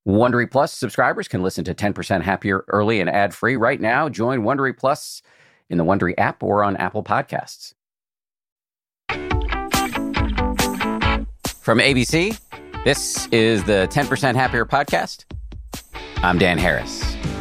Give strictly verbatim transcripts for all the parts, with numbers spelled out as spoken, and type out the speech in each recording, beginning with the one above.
Wondery Plus subscribers can listen to ten percent Happier early and ad-free right now. Join Wondery Plus in the Wondery app or on Apple Podcasts. From A B C, this is the ten percent Happier podcast. I'm Dan Harris.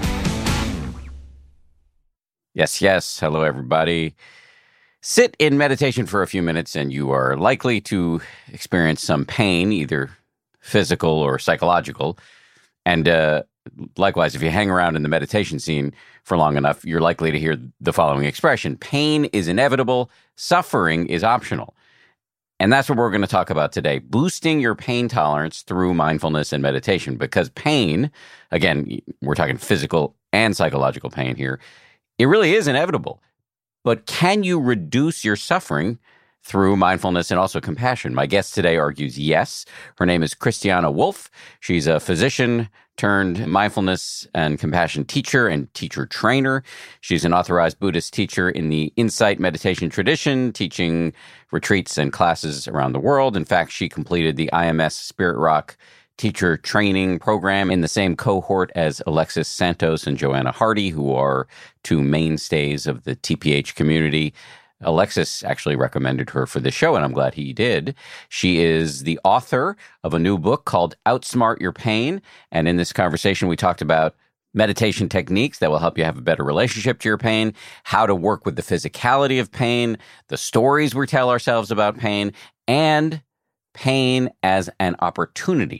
Yes, yes. Hello, everybody. Sit in meditation for a few minutes and you are likely to experience some pain, either physical or psychological. And uh, likewise, if you hang around in the meditation scene for long enough, you're likely to hear the following expression: pain is inevitable, suffering is optional. And that's what we're going to talk about today, boosting your pain tolerance through mindfulness and meditation. Because pain, again, we're talking physical and psychological pain here, it really is inevitable. But can you reduce your suffering through mindfulness and also compassion? My guest today argues yes. Her name is Christiana Wolf. She's a physician turned mindfulness and compassion teacher and teacher trainer. She's an authorized Buddhist teacher in the Insight meditation tradition, teaching retreats and classes around the world. In fact, she completed the I M S Spirit Rock teacher training program in the same cohort as Alexis Santos and Joanna Hardy, who are two mainstays of the T P H community. Alexis actually recommended her for the show, and I'm glad he did. She is the author of a new book called Outsmart Your Pain. And in this conversation, we talked about meditation techniques that will help you have a better relationship to your pain, how to work with the physicality of pain, the stories we tell ourselves about pain, and pain as an opportunity.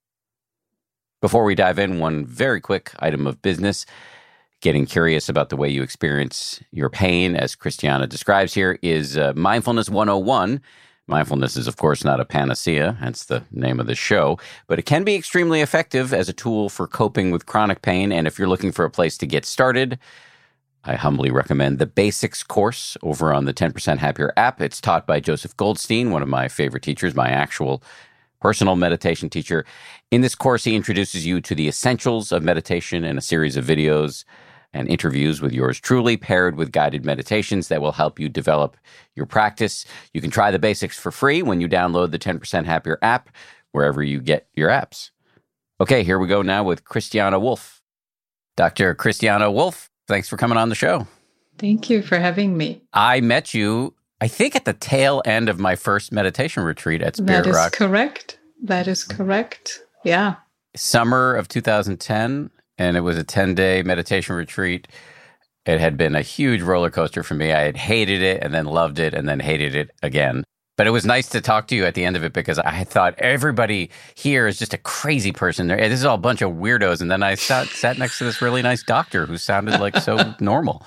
Before we dive in, one very quick item of business. Getting curious about the way you experience your pain, as Christiana describes here, is uh, Mindfulness one oh one. Mindfulness is, of course, not a panacea, hence the name of the show, but it can be extremely effective as a tool for coping with chronic pain. And if you're looking for a place to get started, I humbly recommend the Basics course over on the ten percent Happier app. It's taught by Joseph Goldstein, one of my favorite teachers, my actual personal meditation teacher. In this course, he introduces you to the essentials of meditation in a series of videos and interviews with yours truly, paired with guided meditations that will help you develop your practice. You can try the basics for free when you download the ten percent Happier app, wherever you get your apps. Okay, here we go now with Christiana Wolf. Doctor Christiana Wolf, thanks for coming on the show. Thank you for having me. I met you, I think, at the tail end of my first meditation retreat at Spirit That is Rock. correct. That is correct. Yeah. Summer of two thousand ten. And it was a ten-day meditation retreat. It had been a huge roller coaster for me. I had hated it and then loved it and then hated it again. But it was nice to talk to you at the end of it because I thought everybody here is just a crazy person. This is all a bunch of weirdos. And then I sat, sat next to this really nice doctor who sounded like so normal.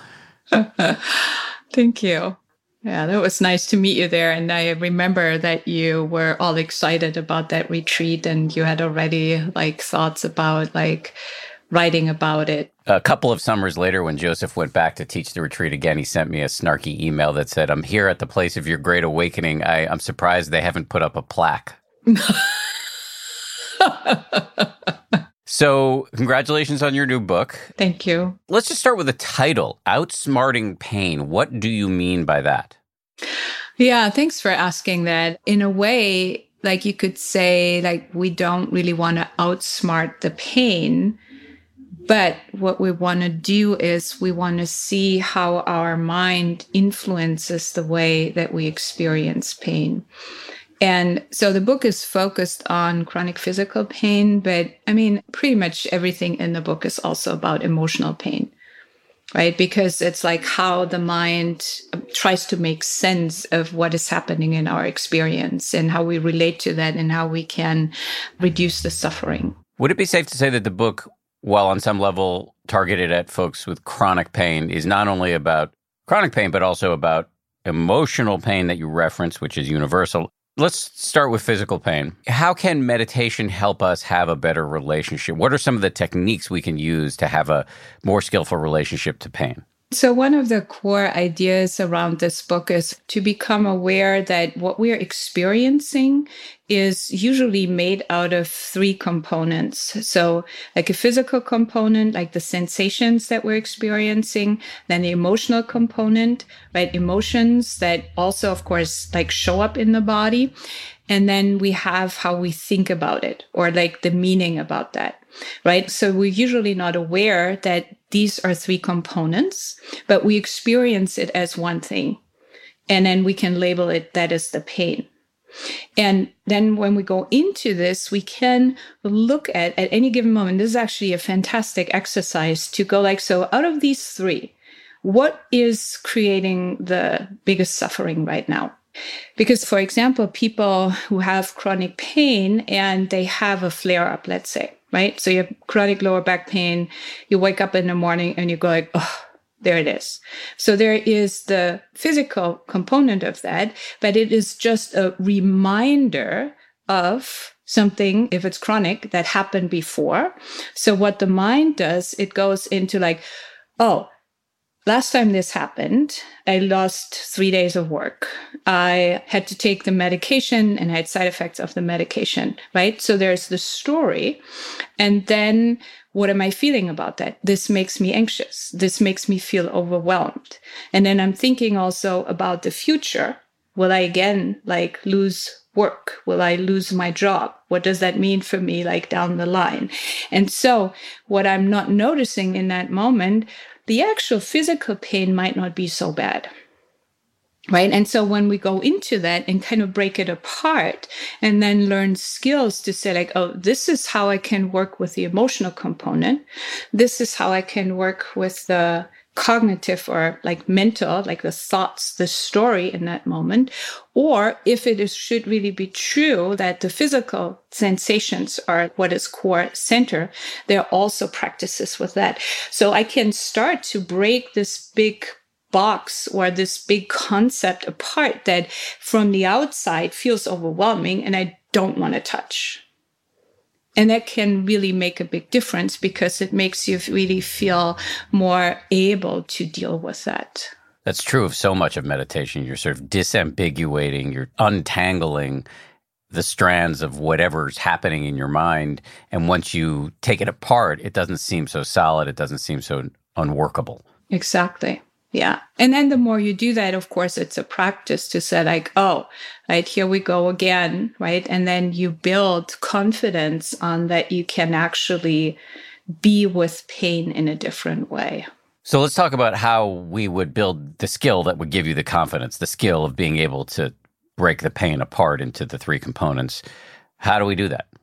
Thank you. Yeah, that was nice to meet you there. And I remember that you were all excited about that retreat and you had already like thoughts about like writing about it. A couple of summers later, when Joseph went back to teach the retreat again, he sent me a snarky email that said, "I'm here at the place of your great awakening. I, I'm surprised they haven't put up a plaque." So congratulations on your new book. Thank you. Let's just start with the title, Outsmarting Pain. What do you mean by that? Yeah, thanks for asking that. In a way, like you could say, like we don't really want to outsmart the pain. But what we want to do is we want to see how our mind influences the way that we experience pain. And so the book is focused on chronic physical pain, but I mean, pretty much everything in the book is also about emotional pain, right? Because it's like how the mind tries to make sense of what is happening in our experience and how we relate to that and how we can reduce the suffering. Would it be safe to say that the book, while on some level targeted at folks with chronic pain, is not only about chronic pain, but also about emotional pain that you reference, which is universal? Let's start with physical pain. How can meditation help us have a better relationship? What are some of the techniques we can use to have a more skillful relationship to pain? So one of the core ideas around this book is to become aware that what we're experiencing is usually made out of three components. So like a physical component, like the sensations that we're experiencing, then the emotional component, right? Emotions that also, of course, like show up in the body. And then we have how we think about it, or like the meaning about that, right? So we're usually not aware that these are three components, but we experience it as one thing. And then we can label it that is the pain. And then when we go into this, we can look at, at any given moment, this is actually a fantastic exercise to go like, so out of these three, what is creating the biggest suffering right now? Because, for example, people who have chronic pain and they have a flare up, let's say, right? So you have chronic lower back pain, you wake up in the morning and you go like, oh, there it is. So there is the physical component of that, but it is just a reminder of something, if it's chronic, that happened before. So what the mind does, it goes into like, oh, last time this happened, I lost three days of work. I had to take the medication and I had side effects of the medication, right? So there's the story. And then what am I feeling about that? This makes me anxious. This makes me feel overwhelmed. And then I'm thinking also about the future. Will I again like lose work? Will I lose my job? What does that mean for me like down the line? And so what I'm not noticing in that moment, the actual physical pain might not be so bad, right? And so when we go into that and kind of break it apart and then learn skills to say like, oh, this is how I can work with the emotional component. This is how I can work with the cognitive or like mental, like the thoughts, the story in that moment. Or if it is, should really be true that the physical sensations are what is core center, there are also practices with that. So I can start to break this big box or this big concept apart that from the outside feels overwhelming and I don't want to touch. And that can really make a big difference because it makes you really feel more able to deal with that. That's true of so much of meditation. You're sort of disambiguating, you're untangling the strands of whatever's happening in your mind. And once you take it apart, it doesn't seem so solid. It doesn't seem so unworkable. Exactly. Yeah. And then the more you do that, of course, it's a practice to say like, oh, right, here we go again, right? And then you build confidence on that you can actually be with pain in a different way. So let's talk about how we would build the skill that would give you the confidence, the skill of being able to break the pain apart into the three components. How do we do that?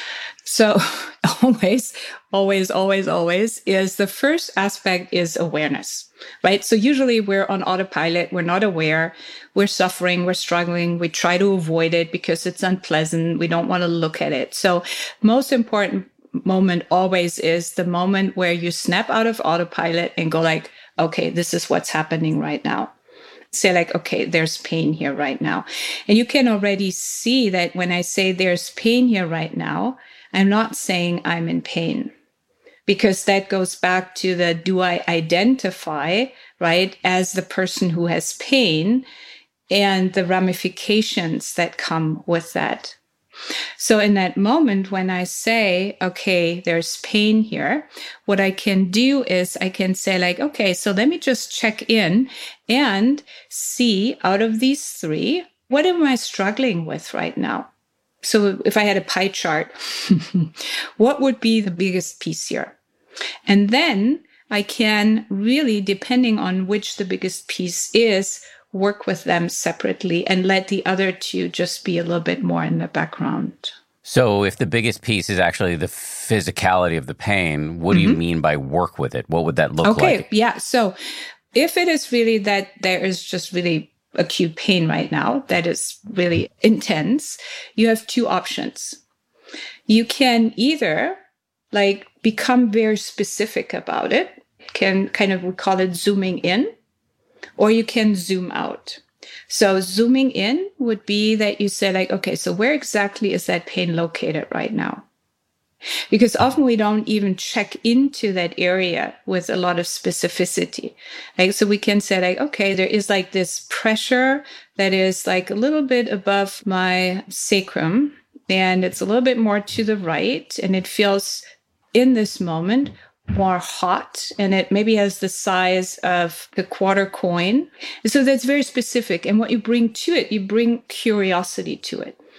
So always, always, always, always is the first aspect is awareness, right? So usually we're on autopilot. We're not aware. We're suffering. We're struggling. We try to avoid it because it's unpleasant. We don't want to look at it. So most important moment always is the moment where you snap out of autopilot and go like, okay, this is what's happening right now. Say like, okay, there's pain here right now. And you can already see that when I say there's pain here right now, I'm not saying I'm in pain, because that goes back to the, do I identify, right, as the person who has pain and the ramifications that come with that. So in that moment, when I say, okay, there's pain here, what I can do is I can say like, okay, so let me just check in and see out of these three, what am I struggling with right now? So if I had a pie chart, what would be the biggest piece here? And then I can really, depending on which the biggest piece is, work with them separately and let the other two just be a little bit more in the background. So if the biggest piece is actually the physicality of the pain, what mm-hmm. do you mean by work with it? What would that look okay, like? Okay, yeah. So if it is really that there is just really acute pain right now that is really intense, you have two options. You can either like become very specific about it, can kind of, we call it zooming in, or you can zoom out. So zooming in would be that you say like, okay, so where exactly is that pain located right now? Because often we don't even check into that area with a lot of specificity. Like, so we can say like, okay, there is like this pressure that is like a little bit above my sacrum, and it's a little bit more to the right, and it feels in this moment more hot, and it maybe has the size of a quarter coin. So that's very specific. And what you bring to it, you bring curiosity to it.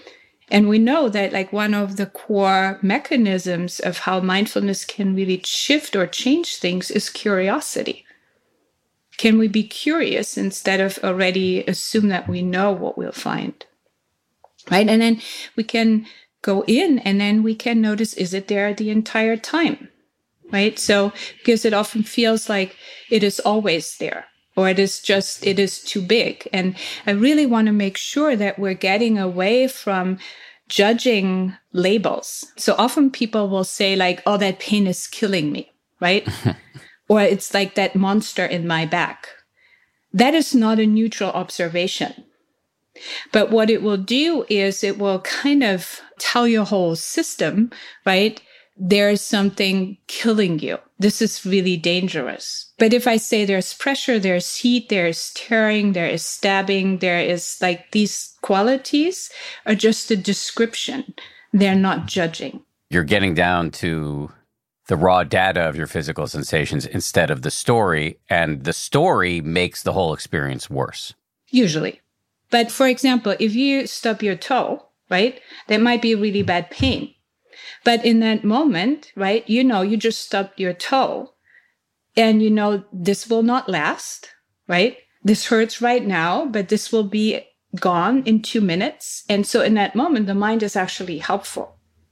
And we know that like one of the core mechanisms of how mindfulness can really shift or change things is curiosity. Can we be curious instead of already assume that we know what we'll find? Right? And then we can go in and then we can notice, is it there the entire time? Right? So, because it often feels like it is always there, or it is just, it is too big. And I really want to make sure that we're getting away from judging labels. So often people will say like, oh, that pain is killing me, right? Or it's like that monster in my back. That is not a neutral observation. But what it will do is it will kind of tell your whole system, right? There's something killing you. This is really dangerous. But if I say there's pressure, there's heat, there's tearing, there is stabbing, there is like these qualities are just a description. They're not judging. You're getting down to the raw data of your physical sensations instead of the story, and the story makes the whole experience worse. Usually. But for example, if you stub your toe, right, that might be really bad pain. But in that moment, right, you know, you just stubbed your toe and you know, this will not last, right? This hurts right now, but this will be gone in two minutes. And so in that moment, the mind is actually helpful.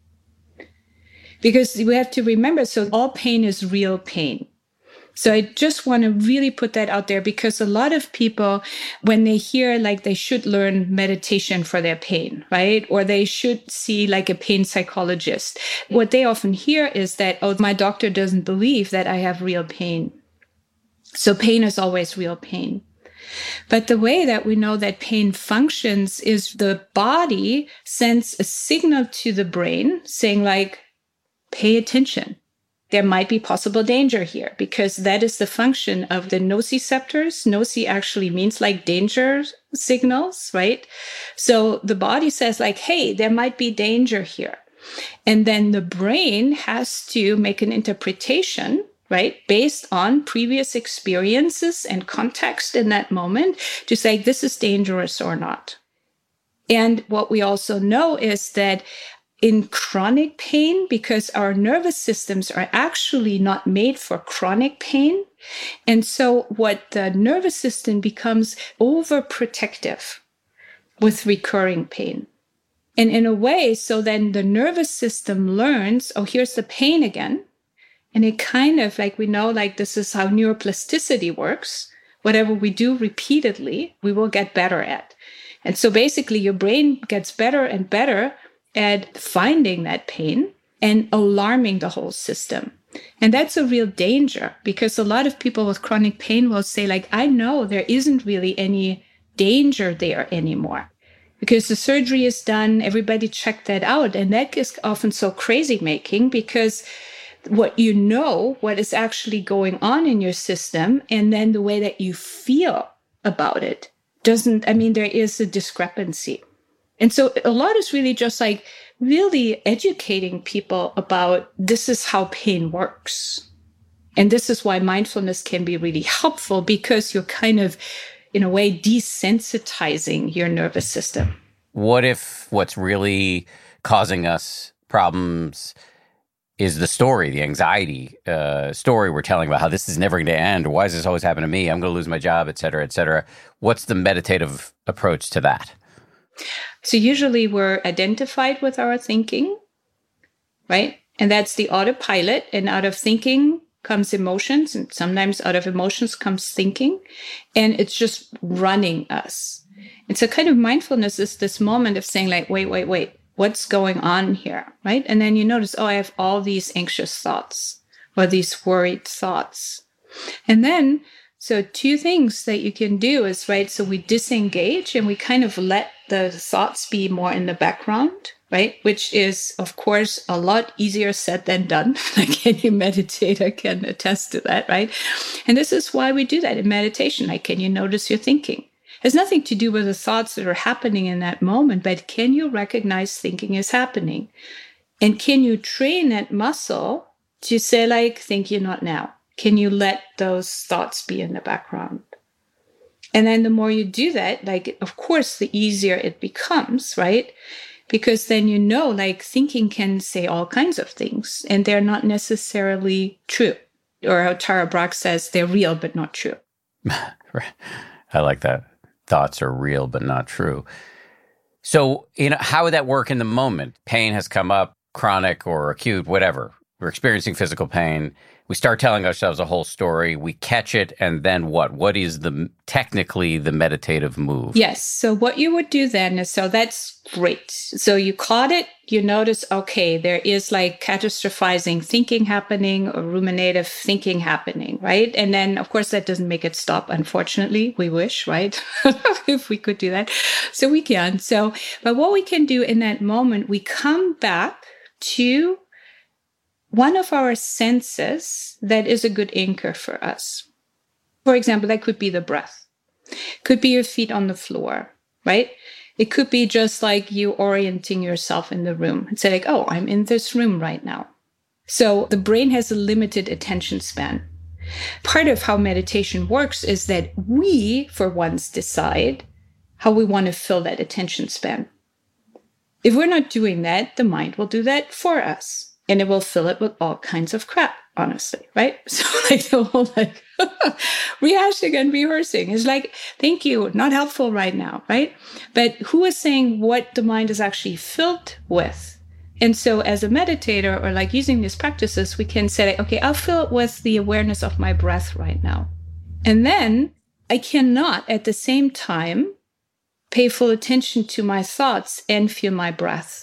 Because we have to remember, so all pain is real pain. So I just want to really put that out there, because a lot of people, when they hear like they should learn meditation for their pain, right? Or they should see like a pain psychologist, what they often hear is that, oh, my doctor doesn't believe that I have real pain. So pain is always real pain. But the way that we know that pain functions is the body sends a signal to the brain saying like, pay attention. There might be possible danger here, because that is the function of the nociceptors. Noci actually means like danger signals, right? So the body says like, hey, there might be danger here. And then the brain has to make an interpretation, right, based on previous experiences and context in that moment to say this is dangerous or not. And what we also know is that in chronic pain, because our nervous systems are actually not made for chronic pain. And so what the nervous system becomes overprotective with recurring pain. And in a way, so then the nervous system learns, oh, here's the pain again. And it kind of like, we know, like this is how neuroplasticity works. Whatever we do repeatedly, we will get better at. And so basically your brain gets better and better at finding that pain and alarming the whole system. And that's a real danger, because a lot of people with chronic pain will say like, I know there isn't really any danger there anymore because the surgery is done. Everybody checked that out. And that is often so crazy making, because what you know, what is actually going on in your system, and then the way that you feel about it doesn't, I mean, there is a discrepancy. And so a lot is really just like really educating people about this is how pain works. And this is why mindfulness can be really helpful, because you're kind of, in a way, desensitizing your nervous system. What if what's really causing us problems is the story, the anxiety uh, story we're telling about how this is never going to end, or why does this always happen to me? I'm going to lose my job, et cetera, et cetera. What's the meditative approach to that? So usually we're identified with our thinking, right? And that's the autopilot. And out of thinking comes emotions. And sometimes out of emotions comes thinking. And it's just running us. And so kind of mindfulness is this moment of saying like, wait, wait, wait, what's going on here, right? And then you notice, oh, I have all these anxious thoughts or these worried thoughts. And then, so two things that you can do is, right, so we disengage and we kind of let the thoughts be more in the background, right? Which is, of course, a lot easier said than done. Like any meditator can attest to that, right? And this is why we do that in meditation. Like, can you notice your thinking? It has nothing to do with the thoughts that are happening in that moment, but can you recognize thinking is happening? And can you train that muscle to say, like, think you not now? Can you let those thoughts be in the background? And then the more you do that, like, of course, the easier it becomes, right? Because then you know, like thinking can say all kinds of things and they're not necessarily true. Or how Tara Brach says, they're real, but not true. I like that. Thoughts are real, but not true. So, you know, how would that work in the moment? Pain has come up, chronic or acute, whatever. We're experiencing physical pain. We start telling ourselves a whole story. We catch it. And then what? What is the technically the meditative move? Yes. So what you would do then is, so that's great. So you caught it. You notice, okay, there is like catastrophizing thinking happening or ruminative thinking happening, right? And then, of course, that doesn't make it stop. Unfortunately, we wish, right? If we could do that. So we can. So, but what we can do in that moment, we come back to one of our senses that is a good anchor for us. For example, that could be the breath. Could be your feet on the floor, right? It could be just like you orienting yourself in the room and say like, oh, I'm in this room right now. So the brain has a limited attention span. Part of how meditation works is that we, for once, decide how we want to fill that attention span. If we're not doing that, the mind will do that for us. And it will fill it with all kinds of crap, honestly, right? So like the whole like rehashing and rehearsing is like, thank you, not helpful right now, right? But who is saying what the mind is actually filled with? And so as a meditator or like using these practices, we can say, like, okay, I'll fill it with the awareness of my breath right now. And then I cannot at the same time pay full attention to my thoughts and feel my breath.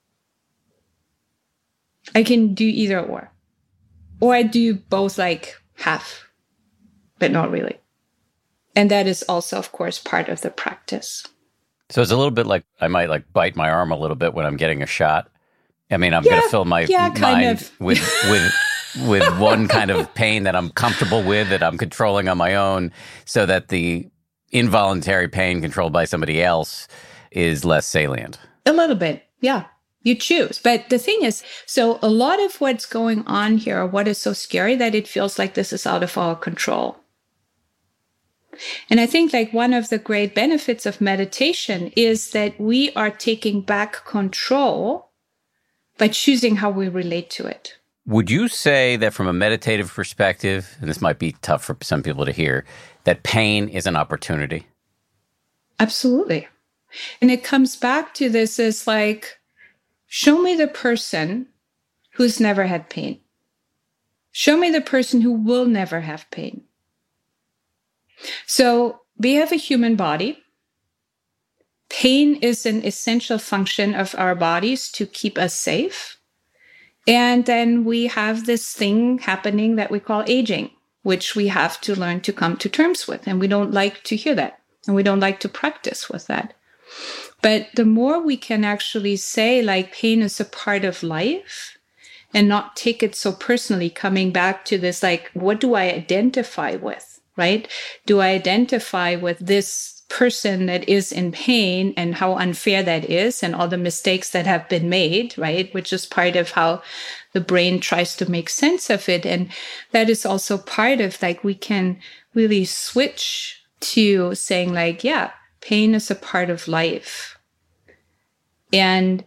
I can do either or. Or I do both like half, but not really. And that is also, of course, part of the practice. So it's a little bit like I might like bite my arm a little bit when I'm getting a shot. I mean, I'm yeah, going to fill my yeah, mind with with with one kind of pain that I'm comfortable with, that I'm controlling on my own, so that the involuntary pain controlled by somebody else is less salient. A little bit, yeah. You choose. But the thing is, so a lot of what's going on here, what is so scary that it feels like this is out of our control. And I think like one of the great benefits of meditation is that we are taking back control by choosing how we relate to it. Would you say that from a meditative perspective, and this might be tough for some people to hear, that pain is an opportunity? Absolutely. And it comes back to this is like, show me the person who's never had pain. Show me the person who will never have pain. So we have a human body. Pain is an essential function of our bodies to keep us safe. And then we have this thing happening that we call aging, which we have to learn to come to terms with. And we don't like to hear that. And we don't like to practice with that. But the more we can actually say like pain is a part of life and not take it so personally, coming back to this, like, what do I identify with, right? Do I identify with this person that is in pain and how unfair that is and all the mistakes that have been made, right? Which is part of how the brain tries to make sense of it. And that is also part of like, we can really switch to saying like, yeah, pain is a part of life. And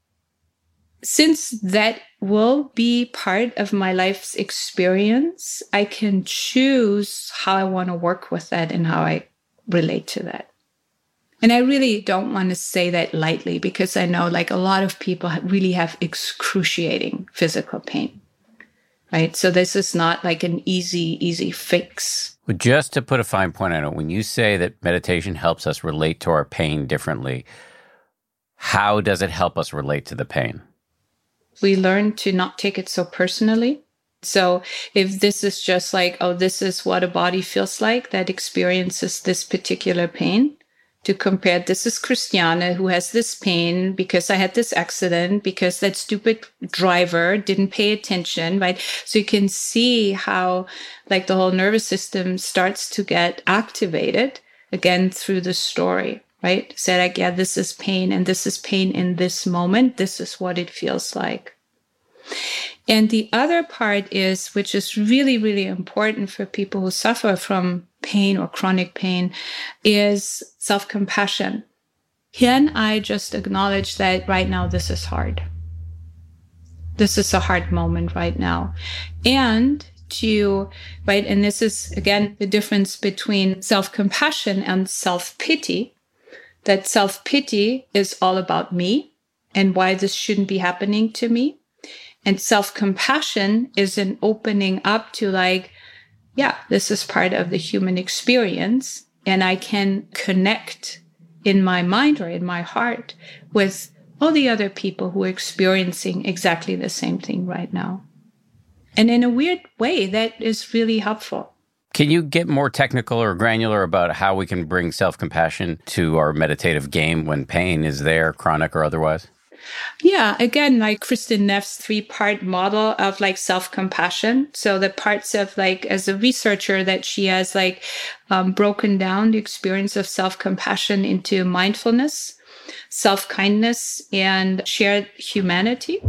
since that will be part of my life's experience, I can choose how I want to work with that and how I relate to that. And I really don't want to say that lightly because I know like a lot of people really have excruciating physical pain, right? So this is not like an easy, easy fix. But just to put a fine point on it, when you say that meditation helps us relate to our pain differently, how does it help us relate to the pain? We learn to not take it so personally. So if this is just like, oh, this is what a body feels like that experiences this particular pain, to compare, this is Christiane who has this pain because I had this accident, because that stupid driver didn't pay attention, right? So you can see how like the whole nervous system starts to get activated again through the story, right? Say like, yeah, this is pain and this is pain in this moment. This is what it feels like. And the other part is, which is really, really important for people who suffer from pain or chronic pain, is self-compassion. Can I just acknowledge that right now this is hard? This is a hard moment right now. And to, right, and this is, again, the difference between self-compassion and self-pity, that self-pity is all about me and why this shouldn't be happening to me. And self-compassion is an opening up to like, yeah, this is part of the human experience. And I can connect in my mind or in my heart with all the other people who are experiencing exactly the same thing right now. And in a weird way, that is really helpful. Can you get more technical or granular about how we can bring self-compassion to our meditative game when pain is there, chronic or otherwise? Yeah, again, like Kristin Neff's three-part model of like self-compassion. So the parts of like, as a researcher, that she has like um, broken down the experience of self-compassion into mindfulness, self-kindness, and shared humanity.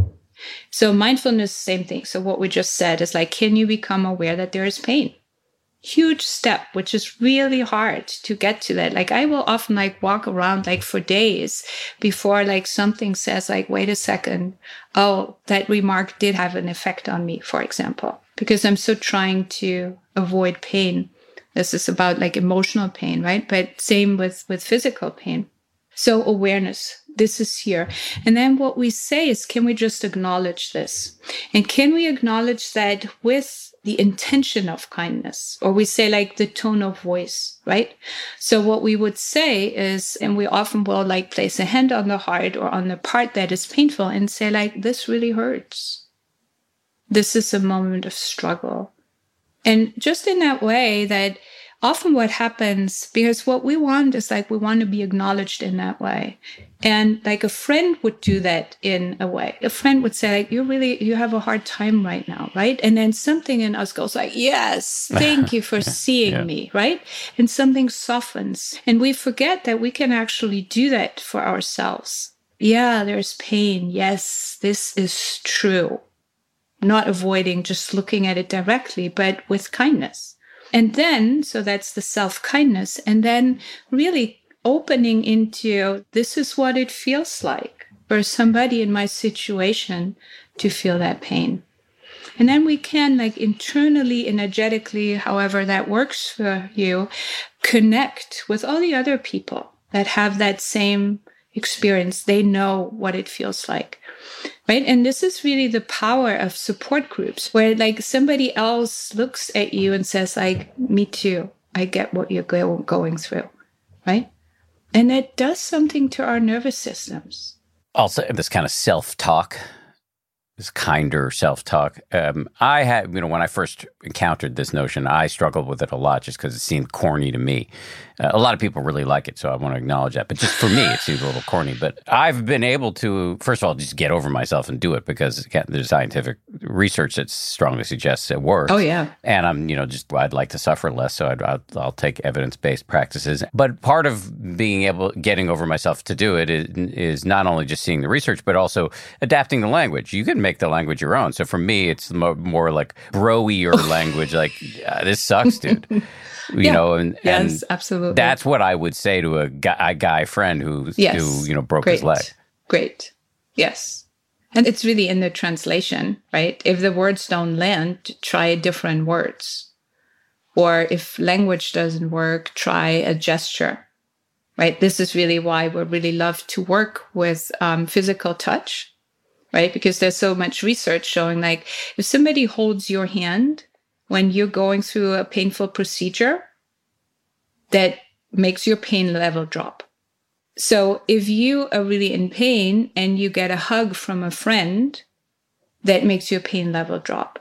So mindfulness, same thing. So what we just said is like, can you become aware that there is pain? Huge step, which is really hard to get to that. Like I will often like walk around like for days before like something says like, wait a second. Oh, that remark did have an effect on me, for example, because I'm so trying to avoid pain. This is about like emotional pain, right? But same with, with physical pain. So awareness, this is here. And then what we say is, can we just acknowledge this? And can we acknowledge that with the intention of kindness? Or we say like the tone of voice, right? So what we would say is, and we often will like place a hand on the heart or on the part that is painful and say like, this really hurts. This is a moment of struggle. And just in that way that often what happens, because what we want is like, we want to be acknowledged in that way. And like a friend would do that in a way. A friend would say like, you really, you have a hard time right now, right? And then something in us goes like, yes, thank you for seeing yeah. me, right? And something softens. And we forget that we can actually do that for ourselves. Yeah, there's pain. Yes, this is true. Not avoiding just looking at it directly, but with kindness. And then, so that's the self-kindness, and then really opening into, this is what it feels like for somebody in my situation to feel that pain. And then we can like internally, energetically, however that works for you, connect with all the other people that have that same experience. They know what it feels like. Right. And this is really the power of support groups where like somebody else looks at you and says like, me too. I get what you're go- going through. Right. And that does something to our nervous systems. Also, this kind of self-talk, this kinder self-talk. Um, I had, you know, when I first encountered this notion, I struggled with it a lot just because it seemed corny to me. Uh, a lot of people really like it, so I want to acknowledge that. But just for me, it seems a little corny. But I've been able to, first of all, just get over myself and do it because again, there's scientific research that strongly suggests it works. Oh, yeah. And I'm, you know, just, I'd like to suffer less, so I'd, I'll, I'll take evidence-based practices. But part of being able, getting over myself to do it is, is not only just seeing the research, but also adapting the language. You can make the language your own. So for me, it's more, more like bro-ier language, like, yeah, this sucks, dude. You yeah. know, and, yes, and absolutely. That's what I would say to a guy, a guy friend who, yes. who, you know, broke Great. his leg. Great. Yes. And it's really in the translation, right? If the words don't land, try different words. Or if language doesn't work, try a gesture, right? This is really why we really love to work with um, physical touch, right? Because there's so much research showing like if somebody holds your hand when you're going through a painful procedure, that makes your pain level drop. So if you are really in pain and you get a hug from a friend, that makes your pain level drop.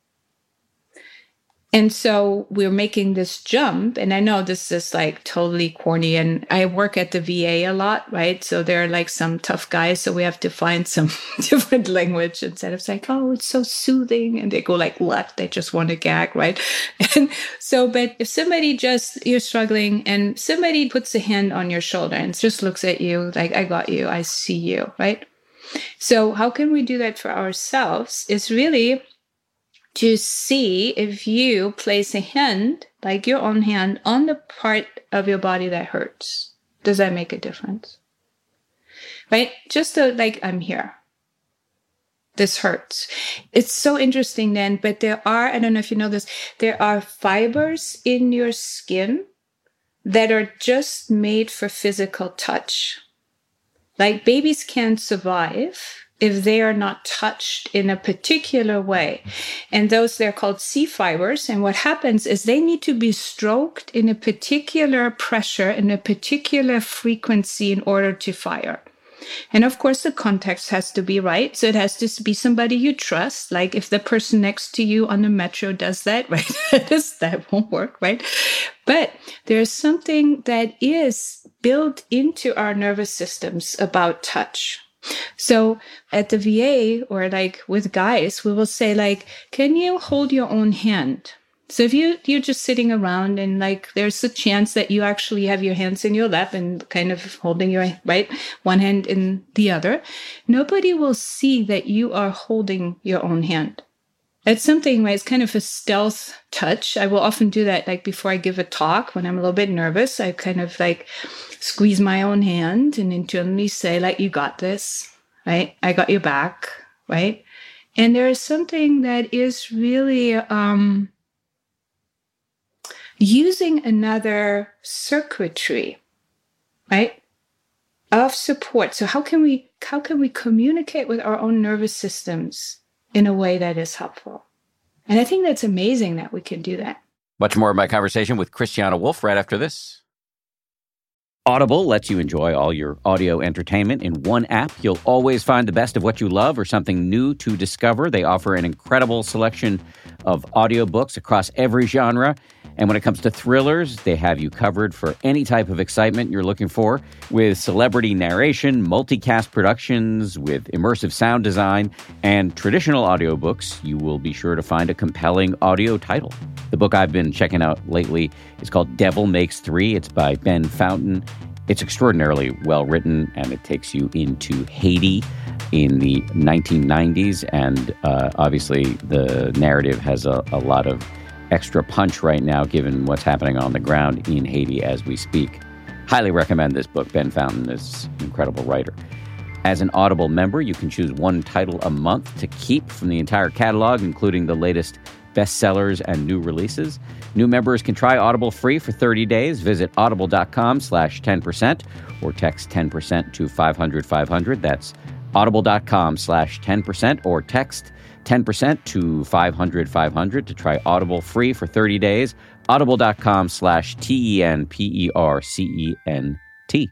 And so we're making this jump, and I know this is like totally corny, and I work at the V A a lot, right? So they're like some tough guys, so we have to find some different language instead of like, oh, it's so soothing, and they go like, what? They just want to gag, right? And so, but if somebody just, you're struggling, and somebody puts a hand on your shoulder and just looks at you like, I got you, I see you, right? So how can we do that for ourselves? Is really to see if you place a hand, like your own hand, on the part of your body that hurts. Does that make a difference? right? Just so, like, I'm here. This hurts. It's so interesting then, but there are, I don't know if you know this, there are fibers in your skin that are just made for physical touch. Like babies can't survive if they are not touched in a particular way. And those, they're called C fibers. And what happens is they need to be stroked in a particular pressure, in a particular frequency in order to fire. And of course, the context has to be right. So it has to be somebody you trust. Like if the person next to you on the metro does that, right? That won't work, right? But there's something that is built into our nervous systems about touch. So at the V A or like with guys, we will say like, can you hold your own hand? So if you, you're just sitting around and like, there's a chance that you actually have your hands in your lap and kind of holding your, right, one hand in the other, nobody will see that you are holding your own hand. It's something where it's kind of a stealth touch. I will often do that like before I give a talk when I'm a little bit nervous. I kind of like squeeze my own hand and internally say like, you got this, right? I got your back, right? And there is something that is really, um, using another circuitry, right, of support. So how can we how can we communicate with our own nervous systems in a way that is helpful? And I think that's amazing that we can do that. Much more of my conversation with Christiane Wolf right after this. Audible lets you enjoy all your audio entertainment in one app. You'll always find the best of what you love or something new to discover. They offer an incredible selection of audiobooks across every genre. And when it comes to thrillers, they have you covered for any type of excitement you're looking for, with celebrity narration, multicast productions, with immersive sound design, and traditional audiobooks. You will be sure to find a compelling audio title. The book I've been checking out lately is called Devil Makes Three. It's by Ben Fountain. It's extraordinarily well written, and it takes you into Haiti in the nineteen nineties. And uh, obviously, the narrative has a, a lot of extra punch right now, given what's happening on the ground in Haiti as we speak. Highly recommend this book. Ben Fountain is an incredible writer. As an Audible member, you can choose one title a month to keep from the entire catalog, including the latest bestsellers and new releases. New members can try Audible free for thirty days. Visit audible.com slash 10% or text ten percent to five hundred five hundred. That's audible.com slash 10% or text ten percent to five hundred five hundred to try Audible free for thirty days. Audible.com slash T E N P E R C E N T.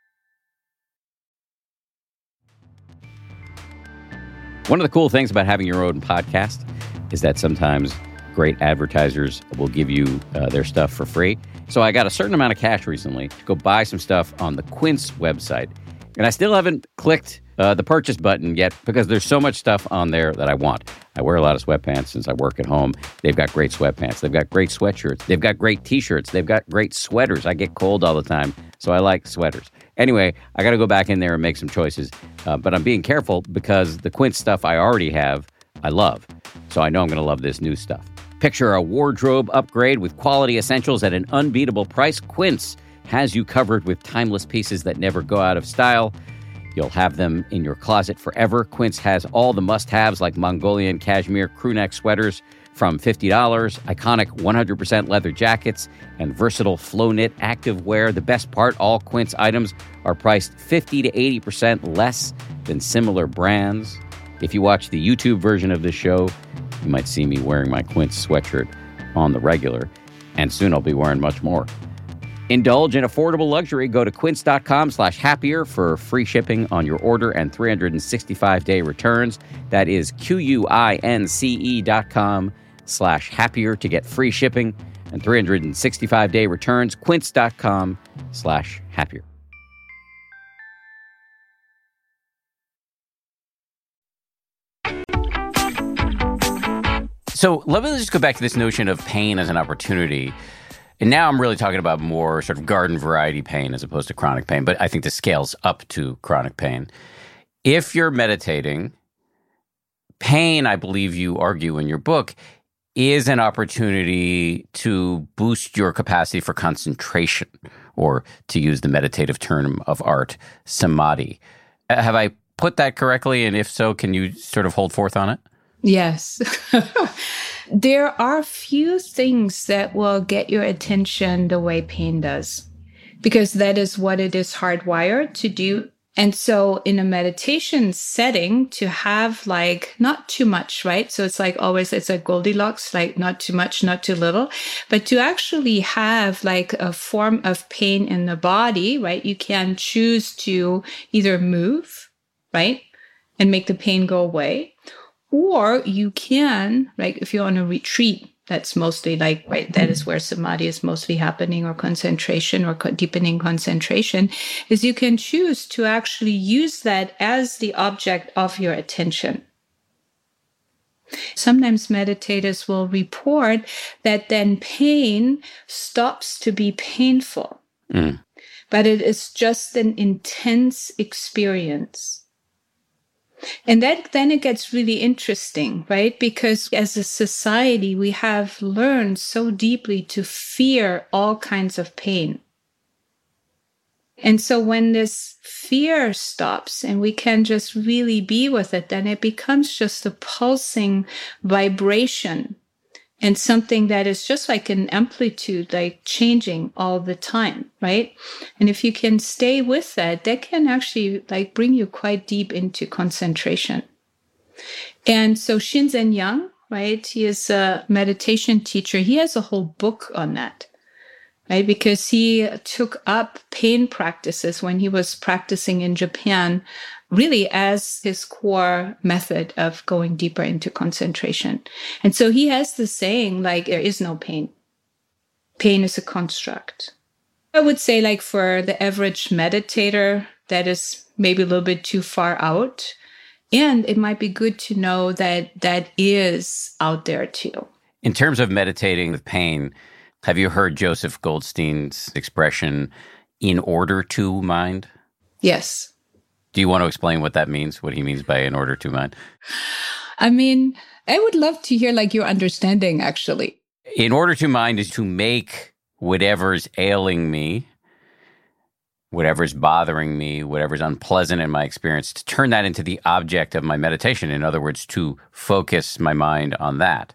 One of the cool things about having your own podcast is that sometimes great advertisers will give you uh, their stuff for free. So I got a certain amount of cash recently to go buy some stuff on the Quince website. And I still haven't clicked uh, the purchase button yet because there's so much stuff on there that I want. I wear a lot of sweatpants since I work at home. They've got great sweatpants. They've got great sweatshirts. They've got great T-shirts. They've got great sweaters. I get cold all the time, so I like sweaters. Anyway, I got to go back in there and make some choices. Uh, but I'm being careful because the Quince stuff I already have, I love. So I know I'm going to love this new stuff. Picture a wardrobe upgrade with quality essentials at an unbeatable price. Quince has you covered with timeless pieces that never go out of style. You'll have them in your closet forever. Quince has all the must-haves like Mongolian cashmere crewneck sweaters from fifty dollars, iconic one hundred percent leather jackets, and versatile flow-knit activewear. The best part, all Quince items are priced fifty to eighty percent less than similar brands. If you watch the YouTube version of this show, you might see me wearing my Quince sweatshirt on the regular, and soon I'll be wearing much more. Indulge in affordable luxury. Go to quince.com slash happier for free shipping on your order and three hundred sixty-five day returns. That is Q-U-I-N-C-E dot com slash happier to get free shipping and three hundred sixty-five day returns. Quince.com slash happier. So let me just go back to this notion of pain as an opportunity. And now I'm really talking about more sort of garden variety pain as opposed to chronic pain, but I think this scales up to chronic pain. If you're meditating, pain, I believe you argue in your book, is an opportunity to boost your capacity for concentration, or to use the meditative term of art, samadhi. Have I put that correctly? And if so, can you sort of hold forth on it? Yes. There are few things that will get your attention the way pain does, because that is what it is hardwired to do. And so in a meditation setting, to have like not too much, right? So it's like always, it's a Goldilocks, like not too much, not too little, but to actually have like a form of pain in the body, right? You can choose to either move, right? And make the pain go away. Or you can, like if you're on a retreat, that's mostly like, right, that is where samadhi is mostly happening, or concentration or co- deepening concentration, is you can choose to actually use that as the object of your attention. Sometimes meditators will report that then pain stops to be painful, mm. but it is just an intense experience. And that then it gets really interesting, right? Because as a society, we have learned so deeply to fear all kinds of pain. And so when this fear stops and we can just really be with it, then it becomes just a pulsing vibration and something that is just like an amplitude, like changing all the time, right? And if you can stay with that, that can actually like bring you quite deep into concentration. And so Shinzen Young, right? He is a meditation teacher. He has a whole book on that, right? Because he took up pain practices when he was practicing in Japan, really as his core method of going deeper into concentration. And so he has the saying, like, there is no pain. Pain is a construct. I would say, like, for the average meditator, that is maybe a little bit too far out. And it might be good to know that that is out there too. In terms of meditating with pain, have you heard Joseph Goldstein's expression, in order to mind? Yes. Do you want to explain what that means, what he means by in order to mind? I mean, I would love to hear like your understanding, actually. In order to mind is to make whatever's ailing me, whatever's bothering me, whatever's unpleasant in my experience, to turn that into the object of my meditation. In other words, to focus my mind on that.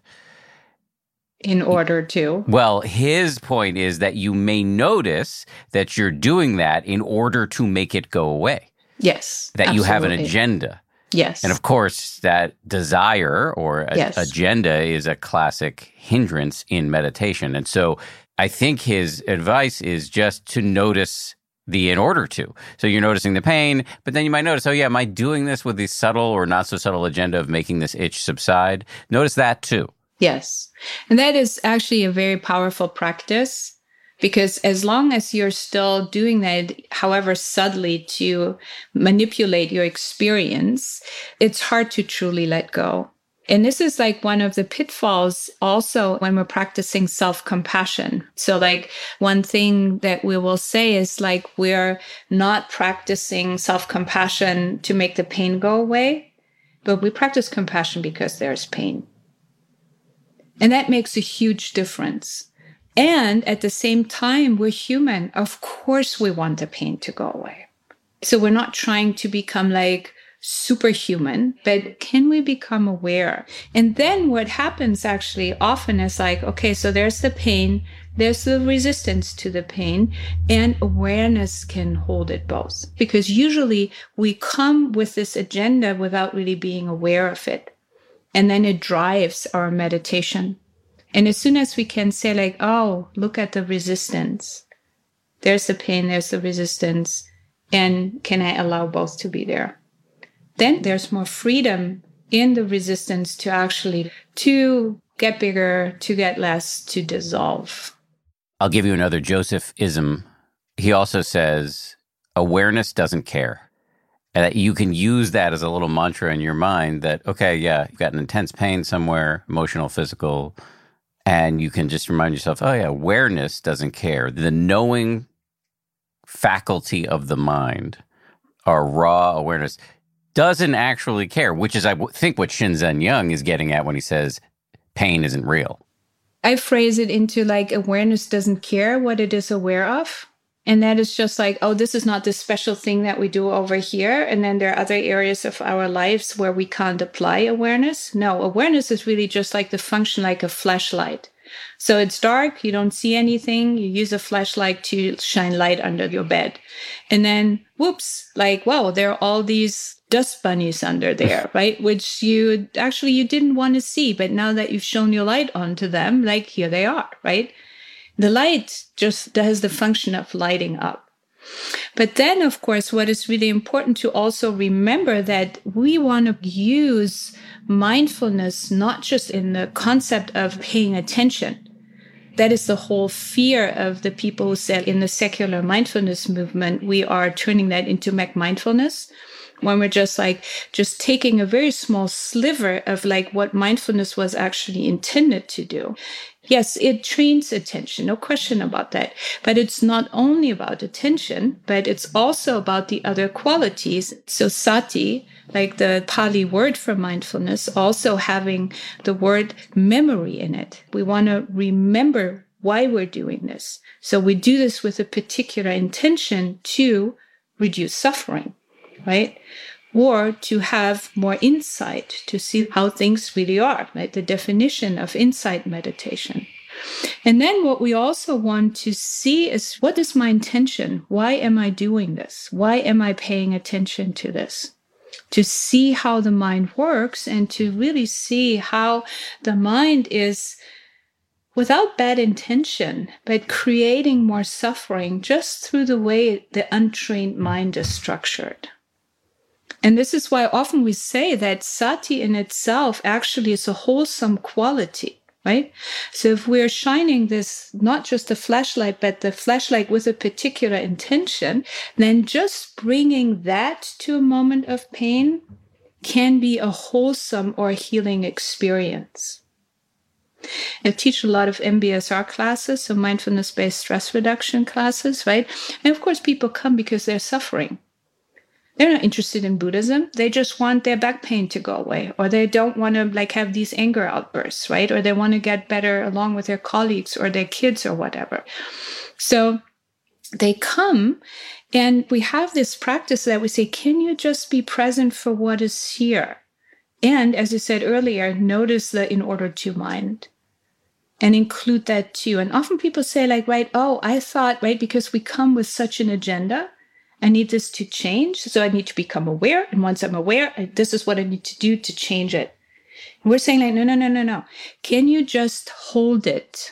In order to? Well, his point is that you may notice that you're doing that in order to make it go away. Yes. That absolutely. You have an agenda. Yes. And of course, that desire or a, yes. agenda is a classic hindrance in meditation. And so I think his advice is just to notice the in order to. So you're noticing the pain, but then you might notice, oh yeah, am I doing this with the subtle or not so subtle agenda of making this itch subside? Notice that too. Yes. And that is actually a very powerful practice. Because as long as you're still doing that, however subtly, to manipulate your experience, it's hard to truly let go. And this is like one of the pitfalls also when we're practicing self-compassion. So like one thing that we will say is like, we're not practicing self-compassion to make the pain go away, but we practice compassion because there's pain. And that makes a huge difference. And at the same time, we're human. Of course, we want the pain to go away. So we're not trying to become like superhuman, but can we become aware? And then what happens actually often is like, okay, so there's the pain, there's the resistance to the pain, and awareness can hold it both. Because usually we come with this agenda without really being aware of it. And then it drives our meditation. And as soon as we can say like, oh, look at the resistance. There's the pain, there's the resistance. And can I allow both to be there? Then there's more freedom in the resistance to actually, to get bigger, to get less, to dissolve. I'll give you another Joseph-ism. He also says, awareness doesn't care. And that you can use that as a little mantra in your mind that, okay, yeah, you've got an intense pain somewhere, emotional, physical, and you can just remind yourself, oh yeah, awareness doesn't care. The knowing faculty of the mind, our raw awareness, doesn't actually care, which is, I think, what Shinzen Young is getting at when he says pain isn't real. I phrase it into like awareness doesn't care what it is aware of. And that is just like, oh, this is not this special thing that we do over here. And then there are other areas of our lives where we can't apply awareness. No, awareness is really just like the function like a flashlight. So it's dark, you don't see anything, you use a flashlight to shine light under your bed. And then, whoops, like, wow, there are all these dust bunnies under there, right? Which you actually, you didn't want to see, but now that you've shown your light onto them, like here they are, right? The light just has the function of lighting up. But then, of course, what is really important to also remember that we want to use mindfulness not just in the concept of paying attention. That is the whole fear of the people who said in the secular mindfulness movement, we are turning that into McMindfulness, when we're just like, just taking a very small sliver of like what mindfulness was actually intended to do. Yes, it trains attention, no question about that. But it's not only about attention, but it's also about the other qualities. So sati, like the Pali word for mindfulness, also having the word memory in it. We want to remember why we're doing this. So we do this with a particular intention to reduce suffering, right? Or to have more insight, to see how things really are, right? The definition of insight meditation. And then what we also want to see is, what is my intention? Why am I doing this? Why am I paying attention to this? To see how the mind works and to really see how the mind is, without bad intention, but creating more suffering just through the way the untrained mind is structured. And this is why often we say that sati in itself actually is a wholesome quality, right? So if we're shining this, not just a flashlight, but the flashlight with a particular intention, then just bringing that to a moment of pain can be a wholesome or healing experience. I teach a lot of M B S R classes, so mindfulness-based stress reduction classes, right? And of course, people come because they're suffering. They're not interested in Buddhism. They just want their back pain to go away, or they don't want to like have these anger outbursts, right? Or they want to get better along with their colleagues or their kids or whatever. So they come and we have this practice that we say, can you just be present for what is here? And as you said earlier, notice the in order to mind and include that too. And often people say like, right, oh, I thought, right, because we come with such an agenda, I need this to change, so I need to become aware. And once I'm aware, I, this is what I need to do to change it. And we're saying like, no, no, no, no, no. Can you just hold it?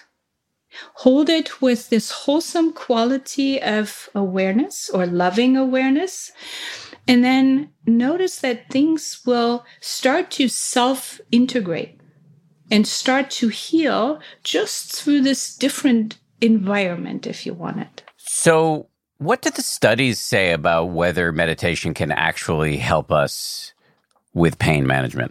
Hold it with this wholesome quality of awareness or loving awareness. And then notice that things will start to self-integrate and start to heal just through this different environment, if you want it. So what do the studies say about whether meditation can actually help us with pain management?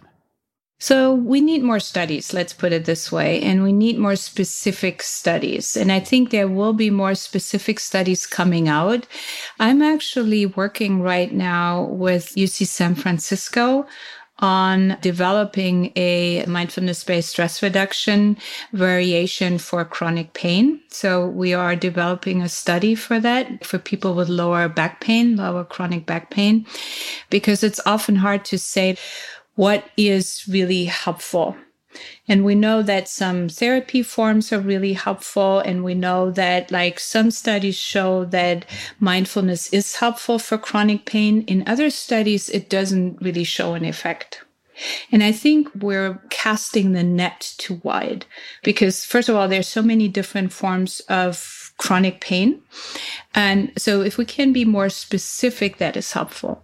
So we need more studies, let's put it this way, and we need more specific studies. And I think there will be more specific studies coming out. I'm actually working right now with U C San Francisco on developing a mindfulness-based stress reduction variation for chronic pain. So we are developing a study for that, for people with lower back pain, lower chronic back pain, because it's often hard to say what is really helpful. And we know that some therapy forms are really helpful. And we know that like some studies show that mindfulness is helpful for chronic pain. In other studies, it doesn't really show an effect. And I think we're casting the net too wide because, first of all, there's so many different forms of chronic pain. And so if we can be more specific, that is helpful.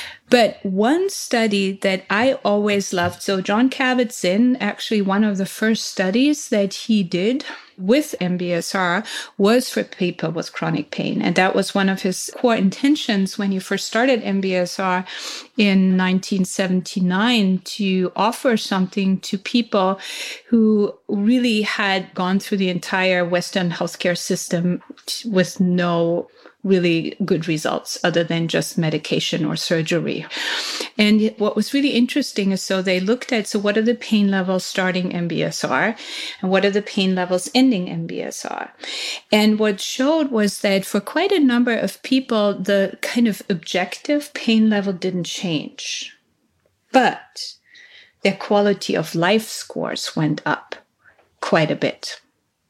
But one study that I always loved, so Jon Kabat-Zinn, actually one of the first studies that he did with M B S R was for people with chronic pain. And that was one of his core intentions when he first started M B S R in nineteen seventy-nine, to offer something to people who really had gone through the entire Western healthcare system with no really good results other than just medication or surgery. And what was really interesting is, so they looked at, so what are the pain levels starting M B S R and what are the pain levels ending M B S R? And what showed was that for quite a number of people, the kind of objective pain level didn't change, but their quality of life scores went up quite a bit.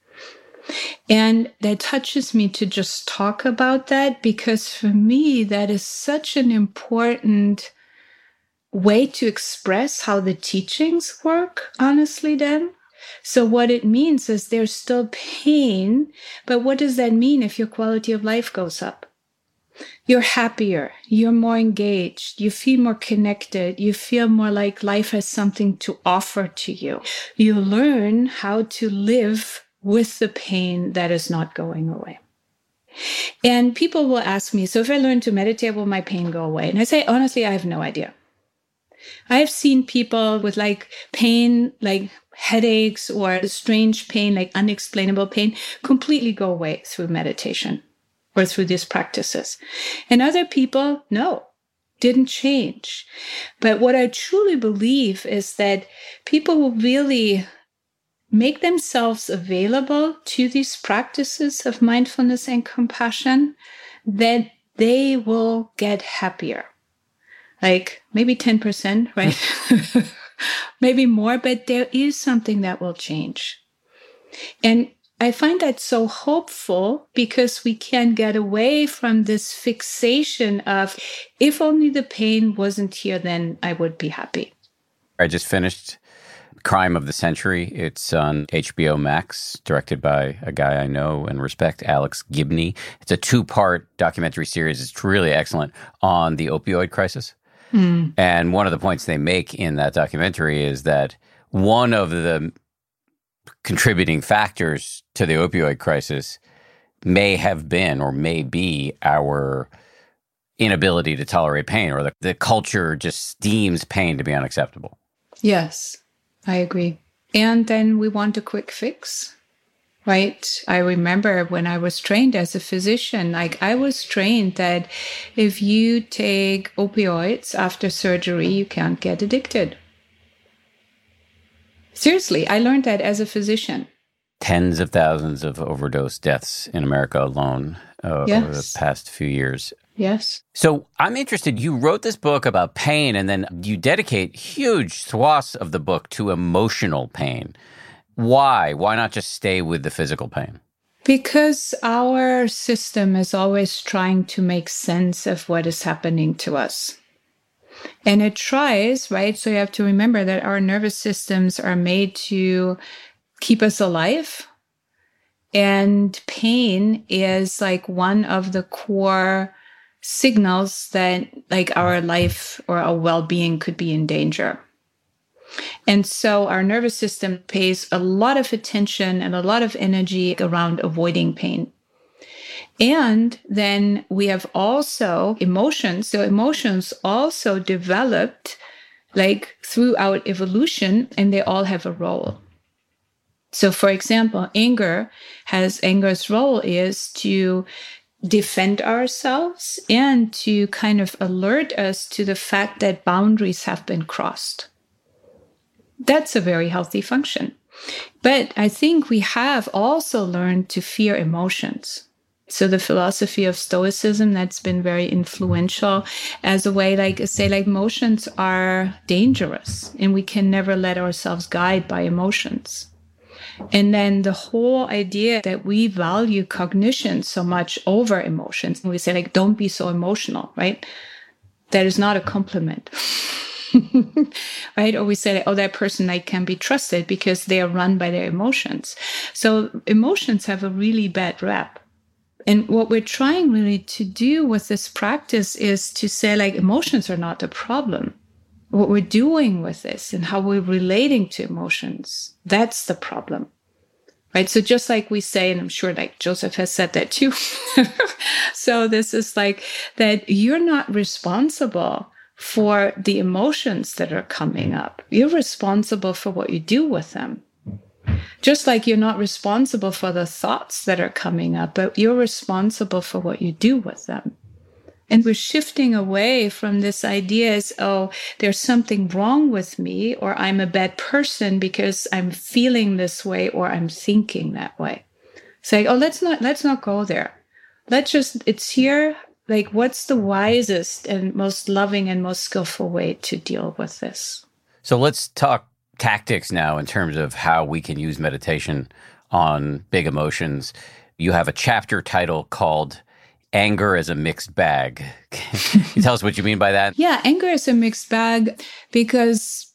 And that touches me to just talk about that, because for me, that is such an important way to express how the teachings work, honestly, then. So what it means is there's still pain, but what does that mean if your quality of life goes up? You're happier, you're more engaged, you feel more connected, you feel more like life has something to offer to you. You learn how to live with the pain that is not going away. And people will ask me, so if I learn to meditate, will my pain go away? And I say, honestly, I have no idea. I have seen people with like pain, like headaches or strange pain, like unexplainable pain, completely go away through meditation or through these practices. And other people, no, didn't change. But what I truly believe is that people will really make themselves available to these practices of mindfulness and compassion, that they will get happier. Like maybe ten percent, right? Maybe more, but there is something that will change. And I find that so hopeful, because we can get away from this fixation of, if only the pain wasn't here, then I would be happy. I just finished Crime of the Century. It's on H B O Max, directed by a guy I know and respect, Alex Gibney. It's a two-part documentary series. It's really excellent on the opioid crisis. Mm. And one of the points they make in that documentary is that one of the contributing factors to the opioid crisis may have been or may be our inability to tolerate pain, or the, the culture just deems pain to be unacceptable. Yes, I agree. And then we want a quick fix, right? I remember when I was trained as a physician, like I was trained that if you take opioids after surgery, you can't get addicted. Seriously, I learned that as a physician. Tens of thousands of overdose deaths in America alone uh, yes. over the past few years. Yes. So I'm interested, you wrote this book about pain, and then you dedicate huge swaths of the book to emotional pain. Why? Why not just stay with the physical pain? Because our system is always trying to make sense of what is happening to us. And it tries, right? So you have to remember that our nervous systems are made to keep us alive. And pain is like one of the core signals that like our life or our well-being could be in danger. And so our nervous system pays a lot of attention and a lot of energy around avoiding pain. And then we have also emotions. So emotions also developed like throughout evolution, and they all have a role. So for example, anger has anger's role is to defend ourselves and to kind of alert us to the fact that boundaries have been crossed. That's a very healthy function. But I think we have also learned to fear emotions. So the philosophy of Stoicism, that's been very influential as a way, like say, like emotions are dangerous and we can never let ourselves guide by emotions. And then the whole idea that we value cognition so much over emotions, and we say like, don't be so emotional, right? That is not a compliment. Right? Or we say, oh, that person like can be trusted because they are run by their emotions. So emotions have a really bad rap. And what we're trying really to do with this practice is to say like emotions are not a problem. What we're doing with this and how we're relating to emotions, that's the problem. Right? So just like we say, and I'm sure like Joseph has said that too. So this is like that you're not responsible for the emotions that are coming up. You're responsible for what you do with them. Just like you're not responsible for the thoughts that are coming up, but you're responsible for what you do with them. And we're shifting away from this idea as, oh, there's something wrong with me, or I'm a bad person because I'm feeling this way, or I'm thinking that way. Say, oh, let's not, let's not go there. Let's just, it's here. Like, what's the wisest and most loving and most skillful way to deal with this? So let's talk tactics now in terms of how we can use meditation on big emotions. You have a chapter title called Anger as a Mixed Bag. Can you tell us what you mean by that? Yeah, anger is a mixed bag because,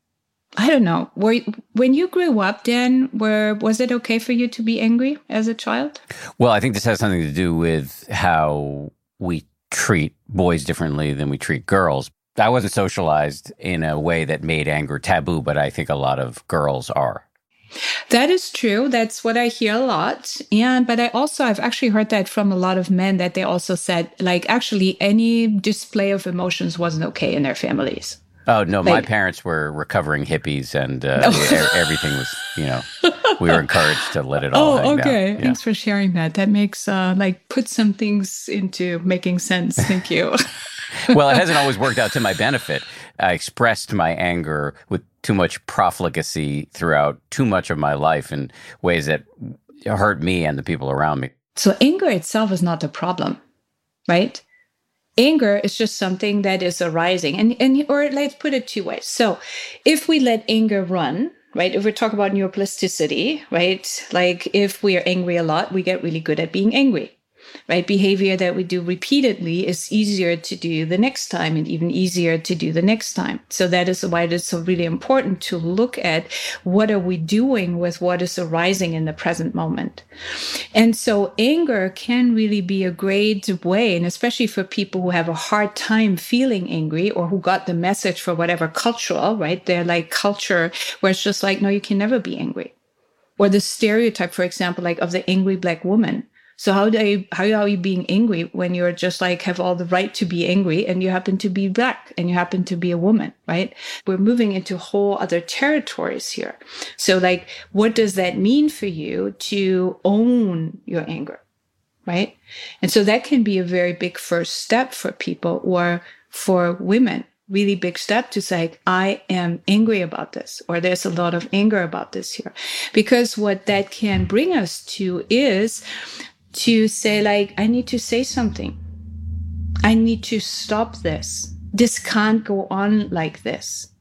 I don't know, were, when you grew up, Dan, were, was it okay for you to be angry as a child? Well, I think this has something to do with how we treat boys differently than we treat girls. I wasn't socialized in a way that made anger taboo, but I think a lot of girls are. That is true. That's what I hear a lot. And, but I also, I've actually heard that from a lot of men, that they also said, like, actually any display of emotions wasn't okay in their families. Oh, no, like, my parents were recovering hippies, and uh, oh. everything was, you know, we were encouraged to let it all oh, hang okay. down. Yeah. Thanks for sharing that. That makes, uh, like, put some things into making sense. Thank you. Well, it hasn't always worked out to my benefit. I expressed my anger with too much profligacy throughout too much of my life in ways that hurt me and the people around me. So anger itself is not the problem, right? Anger is just something that is arising. And, and or let's put it two ways. So if we let anger run, right, if we talk about neuroplasticity, right, like if we are angry a lot, we get really good at being angry. Right? Behavior that we do repeatedly is easier to do the next time, and even easier to do the next time. So that is why it is so really important to look at what are we doing with what is arising in the present moment. And so anger can really be a great way, and especially for people who have a hard time feeling angry, or who got the message for whatever cultural, right? They're like culture where it's just like, no, you can never be angry. Or the stereotype, for example, like of the angry Black woman. So how do you, how are you being angry when you're just like have all the right to be angry, and you happen to be Black and you happen to be a woman, right? We're moving into whole other territories here. So like, what does that mean for you to own your anger, right? And so that can be a very big first step for people, or for women. Really big step to say, I am angry about this, or there's a lot of anger about this here. Because what that can bring us to is to say, like, I need to say something. I need to stop this. This can't go on like this.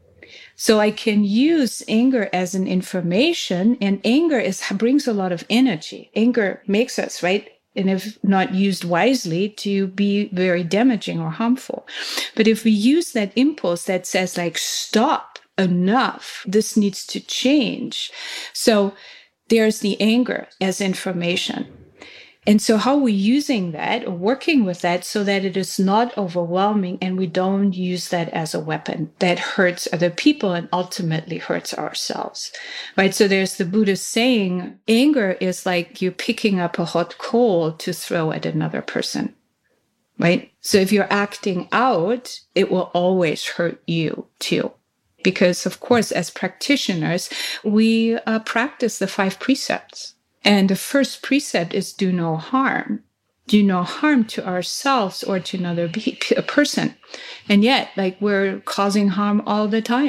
So I can use anger as an information, and anger is brings a lot of energy. Anger makes us, right? And if not used wisely, to be very damaging or harmful. But if we use that impulse that says, like, stop, enough, this needs to change. So there's the anger as information. And so how are we using that, or working with that, so that it is not overwhelming and we don't use that as a weapon that hurts other people and ultimately hurts ourselves, right? So there's the Buddhist saying, anger is like you picking up a hot coal to throw at another person, right? So if you're acting out, it will always hurt you too. Because of course, as practitioners, we uh, practice the five precepts. And the first precept is do no harm. Do no harm to ourselves or to another be- a person. And yet, like, we're causing harm all the time.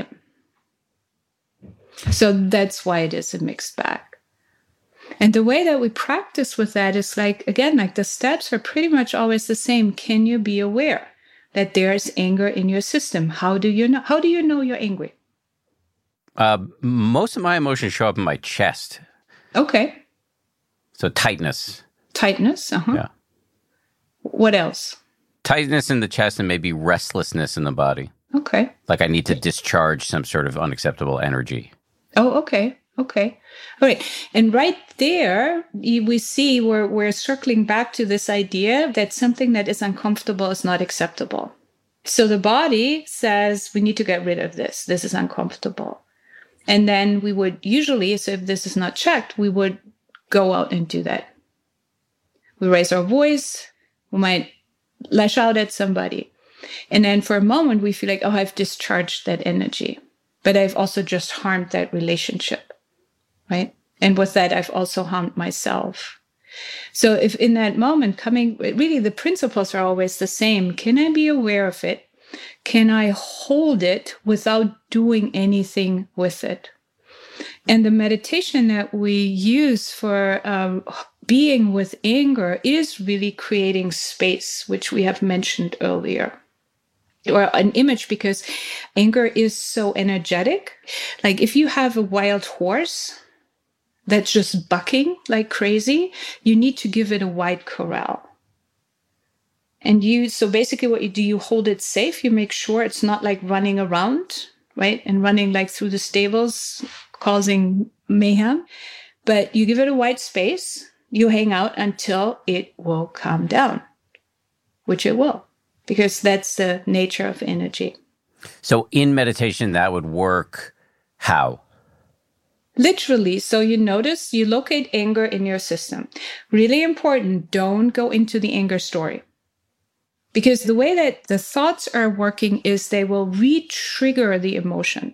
So that's why it is a mixed bag. And the way that we practice with that is like, again, like the steps are pretty much always the same. Can you be aware that there's anger in your system? How do you know? How do you know you're angry? Uh, most of my emotions show up in my chest. Okay. So tightness. Tightness, uh-huh. Yeah. What else? Tightness in the chest, and maybe restlessness in the body. Okay. Like I need to discharge some sort of unacceptable energy. Oh, okay. Okay. All right. And right there, we see we're, we're circling back to this idea that something that is uncomfortable is not acceptable. So the body says, we need to get rid of this. This is uncomfortable. And then we would usually, so if this is not checked, we would go out and do that. We raise our voice. We might lash out at somebody. And then for a moment, we feel like, oh, I've discharged that energy. But I've also just harmed that relationship, right? And with that, I've also harmed myself. So if in that moment coming, really the principles are always the same. Can I be aware of it? Can I hold it without doing anything with it? And the meditation that we use for um, being with anger is really creating space, which we have mentioned earlier. Or an image, because anger is so energetic. Like if you have a wild horse that's just bucking like crazy, you need to give it a wide corral. And you, so basically what you do, you hold it safe. You make sure it's not like running around, right? And running like through the stables, causing mayhem. But you give it a wide space. You hang out until it will calm down, which it will, because that's the nature of energy. So in meditation, that would work how? Literally. So you notice, you locate anger in your system. Really important. Don't go into the anger story. Because the way that the thoughts are working is they will re-trigger the emotion,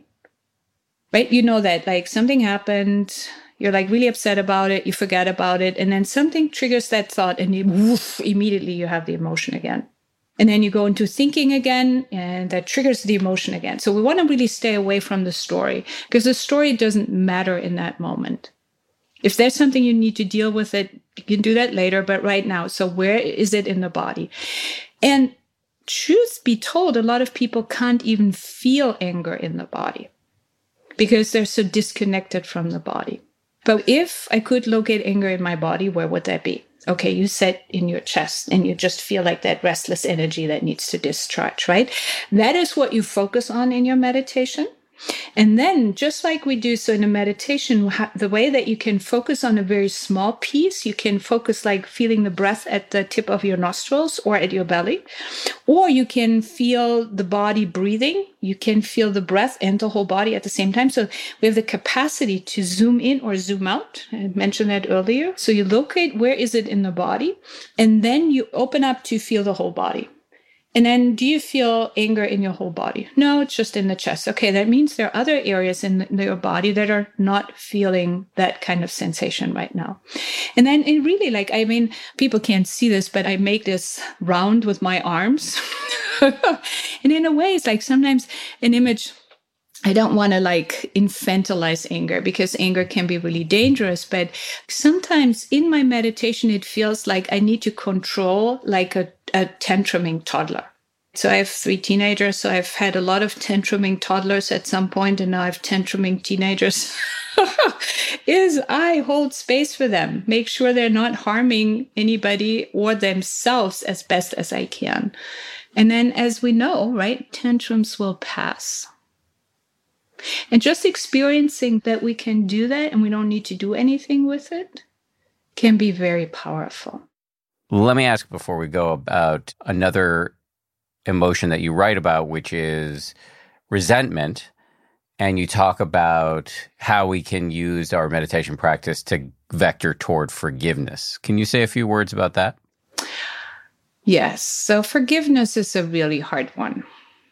right? You know that like something happened, you're like really upset about it, you forget about it, and then something triggers that thought and you, woof, immediately you have the emotion again. And then you go into thinking again, and that triggers the emotion again. So we want to really stay away from the story, because the story doesn't matter in that moment. If there's something you need to deal with it, you can do that later, but right now, so where is it in the body? And truth be told, a lot of people can't even feel anger in the body because they're so disconnected from the body. But if I could locate anger in my body, where would that be? Okay, you sit in your chest and you just feel like that restless energy that needs to discharge, right? That is what you focus on in your meditation. And then just like we do, so in a meditation, the way that you can focus on a very small piece, you can focus like feeling the breath at the tip of your nostrils or at your belly, or you can feel the body breathing. You can feel the breath and the whole body at the same time. So we have the capacity to zoom in or zoom out. I mentioned that earlier. So you locate where is it in the body, and then you open up to feel the whole body. And then do you feel anger in your whole body? No, it's just in the chest. Okay, that means there are other areas in, the, in your body that are not feeling that kind of sensation right now. And then it really like, I mean, people can't see this, but I make this round with my arms. And in a way, it's like sometimes an image, I don't want to like infantilize anger, because anger can be really dangerous. But sometimes in my meditation, it feels like I need to control like a, a tantruming toddler. So I have three teenagers. So I've had a lot of tantruming toddlers at some point, and now I have tantruming teenagers. Is I hold space for them, make sure they're not harming anybody or themselves as best as I can. And then, as we know, right, tantrums will pass. And just experiencing that we can do that and we don't need to do anything with it can be very powerful. Let me ask before we go about another emotion that you write about, which is resentment. And you talk about how we can use our meditation practice to vector toward forgiveness. Can you say a few words about that? Yes. So forgiveness is a really hard one.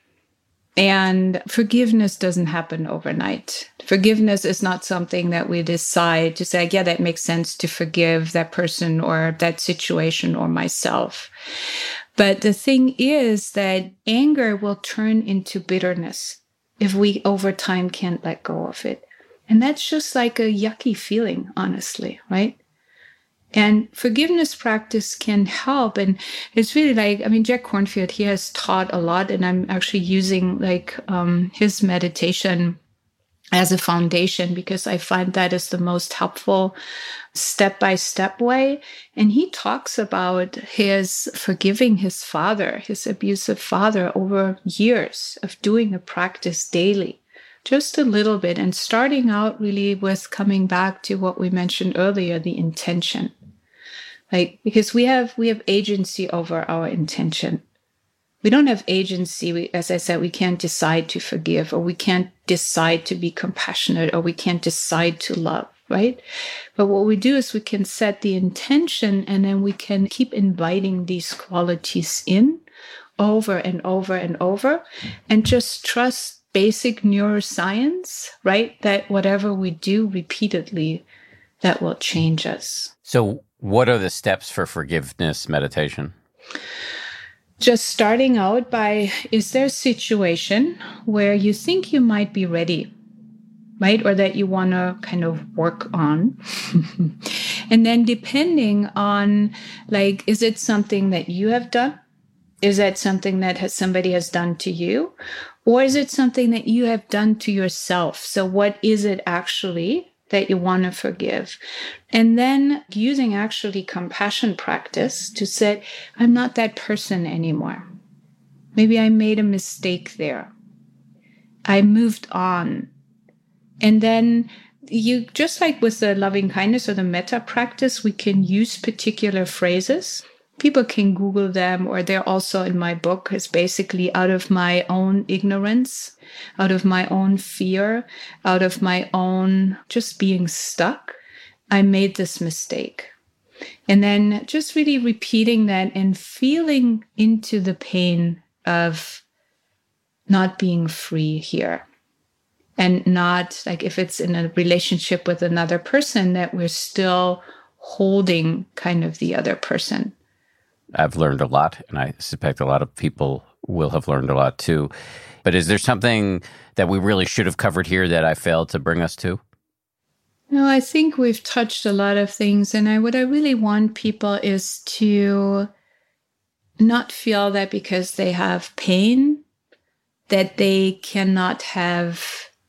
And forgiveness doesn't happen overnight. Forgiveness is not something that we decide to say, yeah, that makes sense to forgive that person or that situation or myself. But the thing is that anger will turn into bitterness if we over time can't let go of it. And that's just like a yucky feeling, honestly, right? And forgiveness practice can help. And it's really like, I mean, Jack Kornfield, he has taught a lot, and I'm actually using like um, his meditation as a foundation, because I find that is the most helpful step-by-step way. And he talks about his forgiving his father, his abusive father, over years of doing the practice daily. Just a little bit, and starting out really with coming back to what we mentioned earlier, the intention. Like, because we have we have agency over our intention. We don't have agency. We, as I said, we can't decide to forgive, or we can't decide to be compassionate, or we can't decide to love, right? But what we do is we can set the intention, and then we can keep inviting these qualities in over and over and over, and just trust basic neuroscience, right? That whatever we do repeatedly that will change us. So what are the steps for forgiveness meditation? Just starting out by, is there a situation where you think you might be ready, right? Or that you want to kind of work on. And then depending on, like, is it something that you have done? Is that something that has, somebody has done to you? Or is it something that you have done to yourself? So what is it actually that you want to forgive? And then using actually compassion practice to say, I'm not that person anymore. Maybe I made a mistake there. I moved on. And then you, just like with the loving kindness or the metta practice, we can use particular phrases. People can Google them, or they're also in my book. It's basically out of my own ignorance, out of my own fear, out of my own just being stuck, I made this mistake. And then just really repeating that and feeling into the pain of not being free here. And not like if it's in a relationship with another person that we're still holding kind of the other person. I've learned a lot, and I suspect a lot of people will have learned a lot too. But is there something that we really should have covered here that I failed to bring us to? No, I think we've touched a lot of things. And I, what I really want people is to not feel that because they have pain, that they cannot have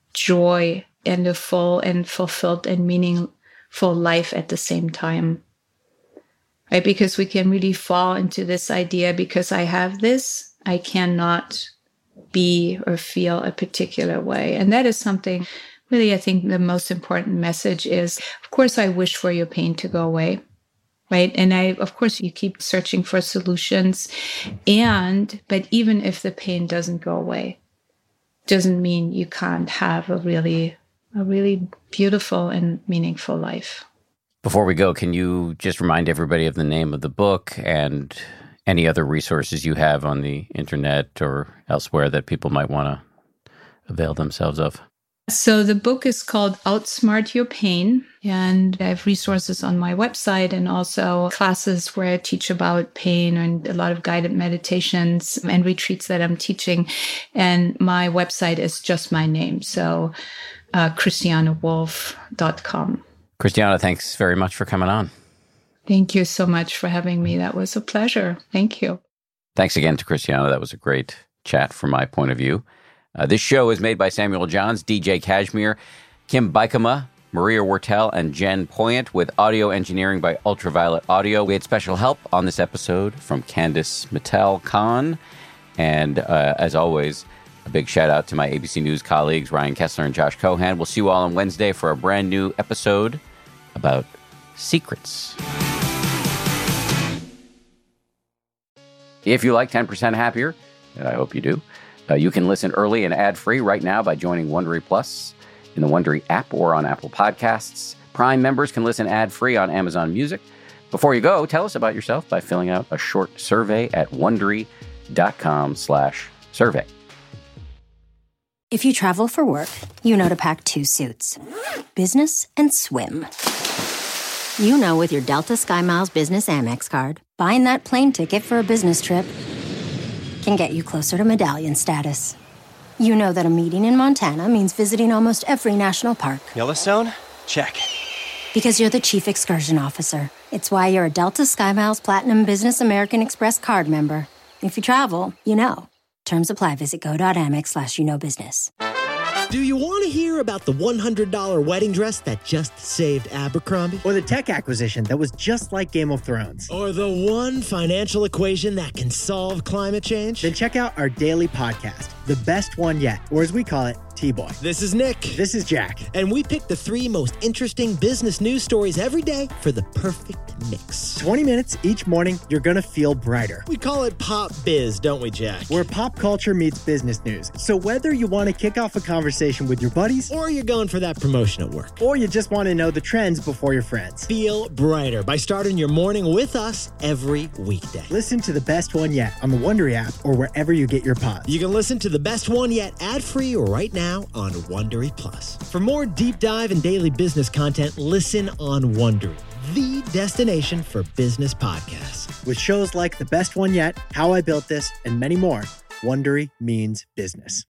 joy and a full and fulfilled and meaningful life at the same time. Right? Because we can really fall into this idea, because I have this, I cannot be or feel a particular way. And that is something really, I think the most important message is, of course, I wish for your pain to go away. Right. And I, of course, you keep searching for solutions. And, but even if the pain doesn't go away, doesn't mean you can't have a really, a really beautiful and meaningful life. Before we go, can you just remind everybody of the name of the book and any other resources you have on the internet or elsewhere that people might want to avail themselves of? So the book is called Outsmart Your Pain, and I have resources on my website and also classes where I teach about pain and a lot of guided meditations and retreats that I'm teaching. And my website is just my name, so uh, christiane wolf dot com. Christiane, thanks very much for coming on. Thank you so much for having me. That was a pleasure. Thank you. Thanks again to Christiane. That was a great chat from my point of view. Uh, this show is made by Samuel Johns, D J Kashmir, Kim Bikama, Maria Wortel, and Jen Poyant, with audio engineering by Ultraviolet Audio. We had special help on this episode from Candice Mattel-Khan. And uh, as always, a big shout out to my A B C News colleagues, Ryan Kessler and Josh Cohan. We'll see you all on Wednesday for a brand new episode about secrets. If you like ten percent Happier, and I hope you do, uh, you can listen early and ad-free right now by joining Wondery Plus in the Wondery app or on Apple Podcasts. Prime members can listen ad-free on Amazon Music. Before you go, tell us about yourself by filling out a short survey at Wondery.com slash survey. If you travel for work, you know to pack two suits. Business and swim. You know with your Delta SkyMiles Business Amex card, buying that plane ticket for a business trip can get you closer to medallion status. You know that a meeting in Montana means visiting almost every national park. Yellowstone? Check. Because you're the chief excursion officer. It's why you're a Delta SkyMiles Platinum Business American Express card member. If you travel, you know. Terms apply. Visit go.amex slash you know business. Do you want to hear about the one hundred dollars wedding dress that just saved Abercrombie? Or the tech acquisition that was just like Game of Thrones? Or the one financial equation that can solve climate change? Then check out our daily podcast, The Best One Yet, or as we call it, T-Boy. This is Nick. This is Jack. And we pick the three most interesting business news stories every day for the perfect mix. twenty minutes each morning, you're going to feel brighter. We call it Pop Biz, don't we, Jack? Where pop culture meets business news. So whether you want to kick off a conversation with your buddies, or you're going for that promotion at work, or you just want to know the trends before your friends, feel brighter by starting your morning with us every weekday. Listen to The Best One Yet on the Wondery app or wherever you get your pods. You can listen to The Best One Yet ad-free right now on Wondery Plus. For more deep dive and daily business content, listen on Wondery, the destination for business podcasts. With shows like The Best One Yet, How I Built This, and many more, Wondery means business.